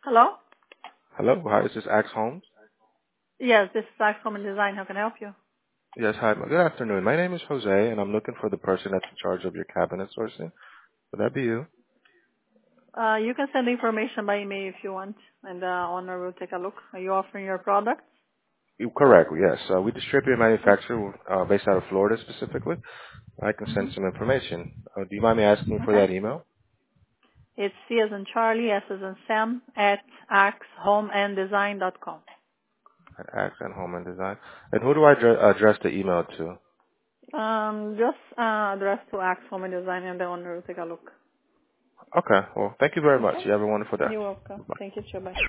Hello? Hello, hi, is this Axe Homes? Yes, this is Ax Home and Design. How can I help you? Yes, hi, good afternoon. My name is Jose, and I'm looking for the person that's in charge of your cabinet sourcing. Would that be you? You can send information by email if you want, and the owner will take a look. Are you offering your product? Correct, yes. We distribute and manufacture based out of Florida specifically. I can send Mm-hmm. some information. Do you mind me asking for Okay. that email? It's C as in Charlie, S as in Sam, at axhomeanddesign.com. At Axe and Home and Design. And who do I address the email to? Just address to Ax Home and Design, and the owner will take a look. Okay, well, thank you very much. Okay? You have a wonderful day. You're welcome. Bye. Thank you, too. Bye.